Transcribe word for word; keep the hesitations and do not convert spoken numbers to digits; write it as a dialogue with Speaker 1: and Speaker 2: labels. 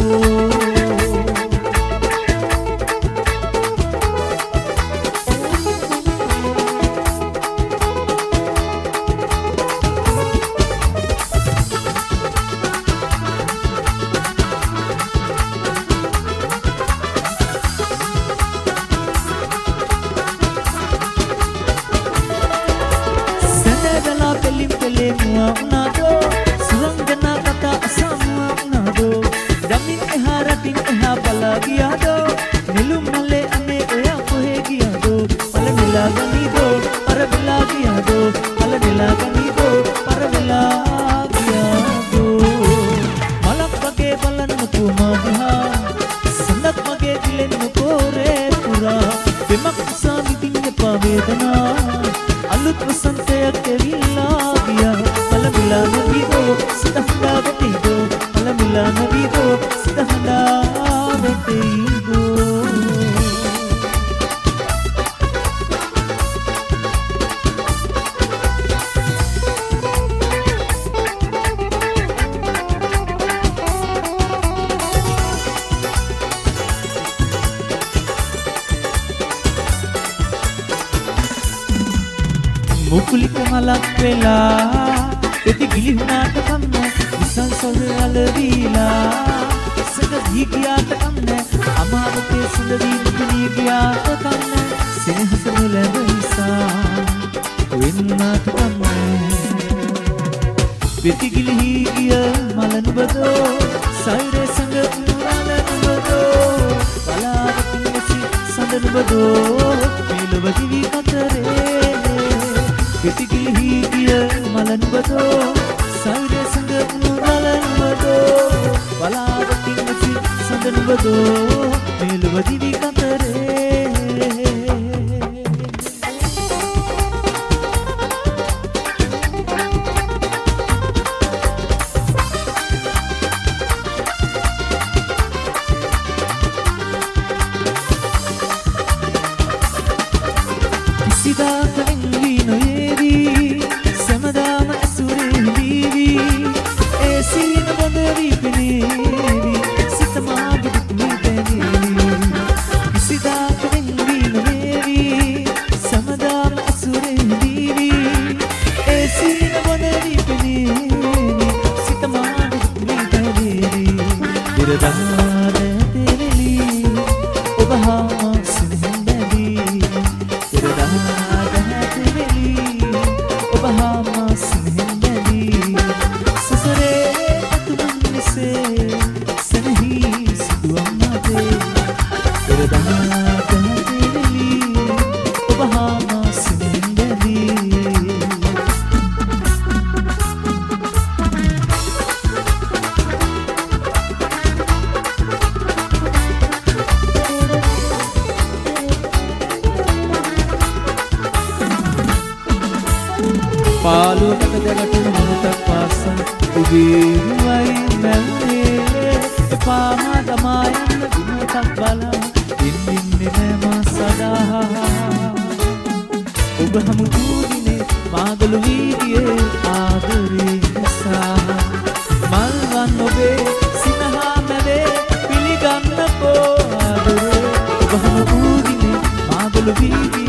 Speaker 1: මුකුලික මලක් වෙලා පෙති ගිලිහුණාට කන්න විසල් සොල් අලවිලා සක දී ගියාට කන්න අමාවතේ සුඳ දී නිපිනී ගියාට කන්න සෙනහස මුලැඳ නිසා වෙන්නාට කන්න පෙති ගිලිහි ගිය මල නුබදෝ සයිරේ සඟ නුරාල නුබදෝ බලාවතින් වැසි සඳ නුබදෝ මේලොව දිවි කතරේ peti gilhi giya malan bado saire sang malan bado balavatin wasi sandan bado meluwadi vi katare kisida kalengi no පාලු කටදකට මොහොතක් පාසා උගේ වයි මැල්ලේ එපාම තමා යන්න මොහොතක් බලා ඉන්නින්නේ නෑ මා සදා ඔබ හමුදු දිනේ මාගලු වීදියේ ආදරේ නිසා මල්වන් ඔබේ සිනහා මැවේ පිළිගන්නකෝ ආදරේ ඔබ හමුදු දිනේ මාගලු වීදියේ